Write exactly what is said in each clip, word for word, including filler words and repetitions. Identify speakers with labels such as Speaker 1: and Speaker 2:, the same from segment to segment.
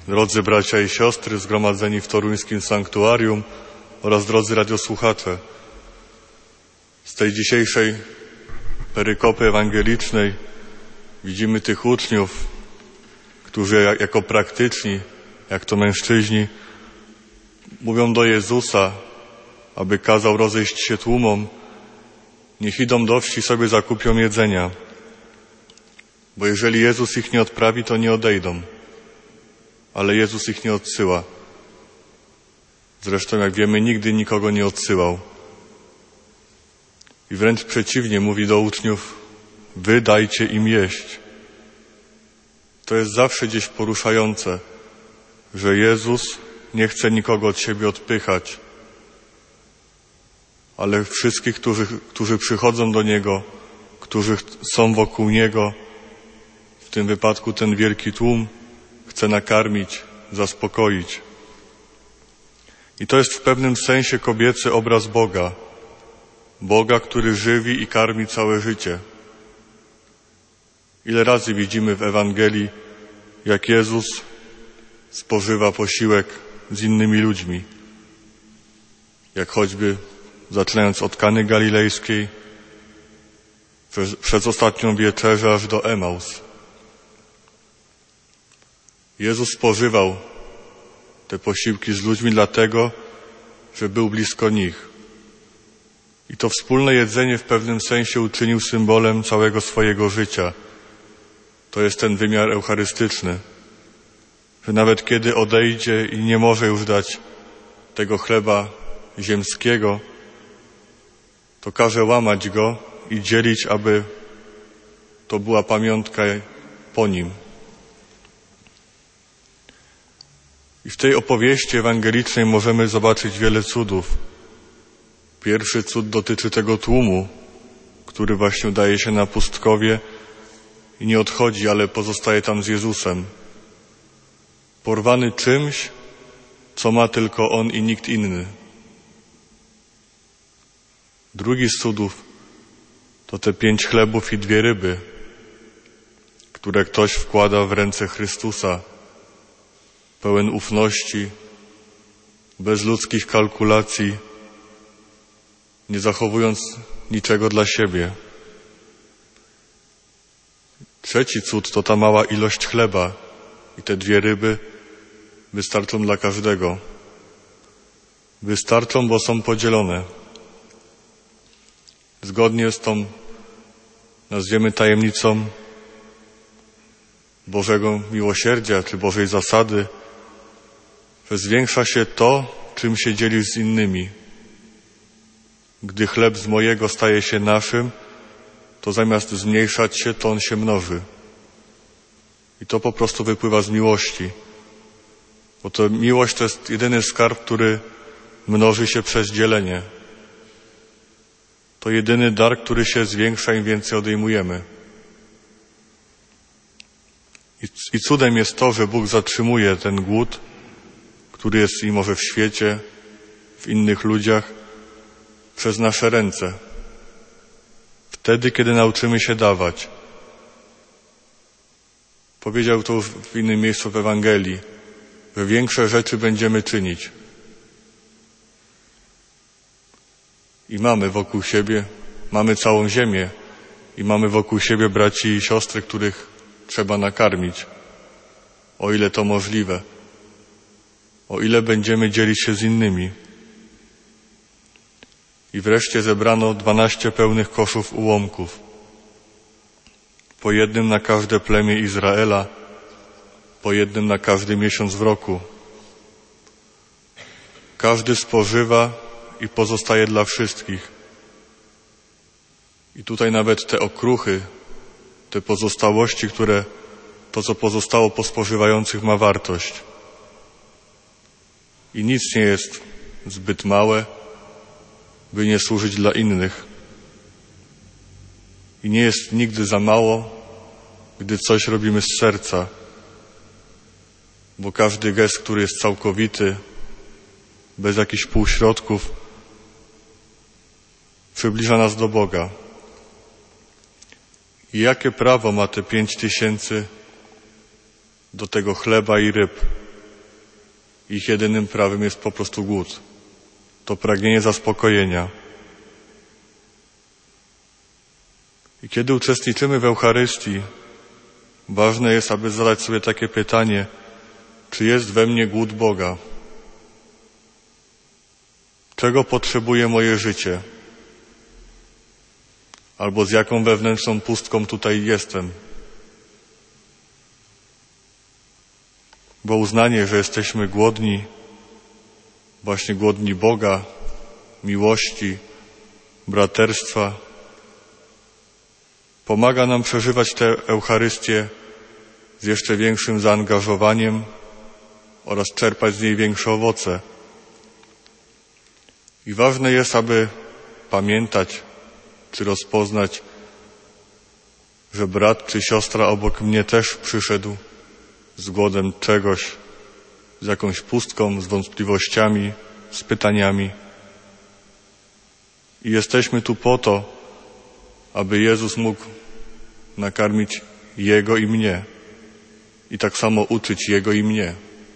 Speaker 1: Drodzy bracia i siostry zgromadzeni w toruńskim sanktuarium oraz drodzy radiosłuchacze, z tej dzisiejszej perykopy ewangelicznej widzimy tych uczniów, którzy jako praktyczni, jak to mężczyźni, mówią do Jezusa, aby kazał rozejść się tłumom, niech idą do wsi, sobie zakupią jedzenia, bo jeżeli Jezus ich nie odprawi, to nie odejdą. Ale Jezus ich nie odsyła. Zresztą, jak wiemy, nigdy nikogo nie odsyłał. I wręcz przeciwnie, mówi do uczniów: wy dajcie im jeść. To jest zawsze gdzieś poruszające, że Jezus nie chce nikogo od siebie odpychać, ale wszystkich, którzy, którzy przychodzą do Niego, którzy są wokół Niego, w tym wypadku ten wielki tłum, chce nakarmić, zaspokoić. I to jest w pewnym sensie kobiecy obraz Boga. Boga, który żywi i karmi całe życie. Ile razy widzimy w Ewangelii, jak Jezus spożywa posiłek z innymi ludźmi. Jak choćby, zaczynając od Kany Galilejskiej, przez, przez ostatnią wieczerzę aż do Emaus. Jezus spożywał te posiłki z ludźmi dlatego, że był blisko nich. I to wspólne jedzenie w pewnym sensie uczynił symbolem całego swojego życia. To jest ten wymiar eucharystyczny, że nawet kiedy odejdzie i nie może już dać tego chleba ziemskiego, to każe łamać go i dzielić, aby to była pamiątka po nim. I w tej opowieści ewangelicznej możemy zobaczyć wiele cudów. Pierwszy cud dotyczy tego tłumu, który właśnie udaje się na pustkowie i nie odchodzi, ale pozostaje tam z Jezusem. Porwany czymś, co ma tylko on i nikt inny. Drugi z cudów to te pięć chlebów i dwie ryby, które ktoś wkłada w ręce Chrystusa, pełen ufności, bez ludzkich kalkulacji, nie zachowując niczego dla siebie. Trzeci cud to ta mała ilość chleba i te dwie ryby wystarczą dla każdego. Wystarczą, bo są podzielone. Zgodnie z tą, nazwiemy, tajemnicą Bożego miłosierdzia czy Bożej zasady, że zwiększa się to, czym się dzielisz z innymi. Gdy chleb z mojego staje się naszym, to zamiast zmniejszać się, to on się mnoży. I to po prostu wypływa z miłości. Bo to miłość to jest jedyny skarb, który mnoży się przez dzielenie. To jedyny dar, który się zwiększa, im więcej odejmujemy. I cudem jest to, że Bóg zatrzymuje ten głód, który jest i może w świecie, w innych ludziach, przez nasze ręce. Wtedy, kiedy nauczymy się dawać. Powiedział to już w innym miejscu w Ewangelii, że większe rzeczy będziemy czynić. I mamy wokół siebie, mamy całą ziemię i mamy wokół siebie braci i siostry, których trzeba nakarmić, o ile to możliwe, o ile będziemy dzielić się z innymi. I wreszcie zebrano dwanaście pełnych koszów ułomków, po jednym na każde plemię Izraela, po jednym na każdy miesiąc w roku. Każdy spożywa i pozostaje dla wszystkich. I tutaj nawet te okruchy, te pozostałości, które to, co pozostało po spożywających, ma wartość. I nic nie jest zbyt małe, by nie służyć dla innych. I nie jest nigdy za mało, gdy coś robimy z serca, bo każdy gest, który jest całkowity, bez jakichś półśrodków, przybliża nas do Boga. I jakie prawo ma te pięć tysięcy do tego chleba i ryb, Ich jedynym prawem jest po prostu głód. To pragnienie zaspokojenia. I kiedy uczestniczymy w Eucharystii, ważne jest, aby zadać sobie takie pytanie, czy jest we mnie głód Boga? Czego potrzebuje moje życie? Albo z jaką wewnętrzną pustką tutaj jestem? Bo uznanie, że jesteśmy głodni, właśnie głodni Boga, miłości, braterstwa, pomaga nam przeżywać tę Eucharystię z jeszcze większym zaangażowaniem oraz czerpać z niej większe owoce. I ważne jest, aby pamiętać czy rozpoznać, że brat czy siostra obok mnie też przyszedł z głodem czegoś, z jakąś pustką, z wątpliwościami, z pytaniami. I jesteśmy tu po to, aby Jezus mógł nakarmić Jego i mnie i tak samo uczyć Jego i mnie.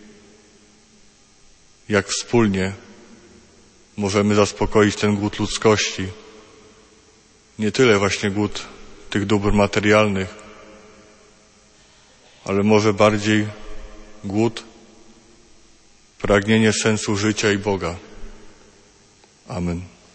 Speaker 1: Jak wspólnie możemy zaspokoić ten głód ludzkości. Nie tyle właśnie głód tych dóbr materialnych, ale może bardziej głód, pragnienie sensu życia i Boga. Amen.